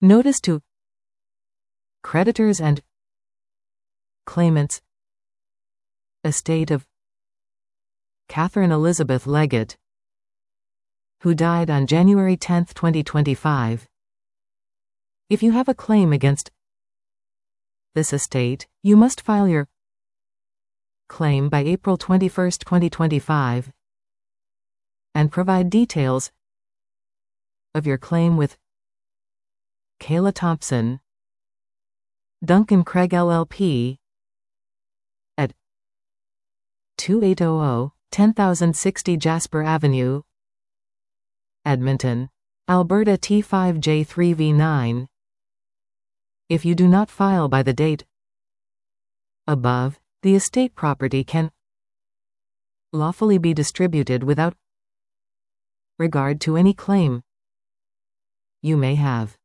Notice to creditors and claimants. Estate of Catherine Elizabeth Leggett, who died on January 10, 2025. If you have a claim against this estate, you must file your claim by April 21, 2025, and provide details of your claim with Kayla Thompson, Duncan Craig LLP, at 2800 10060 Jasper Avenue, Edmonton, Alberta T5J3V9. If you do not file by the date above, the estate property can lawfully be distributed without regard to any claim you may have.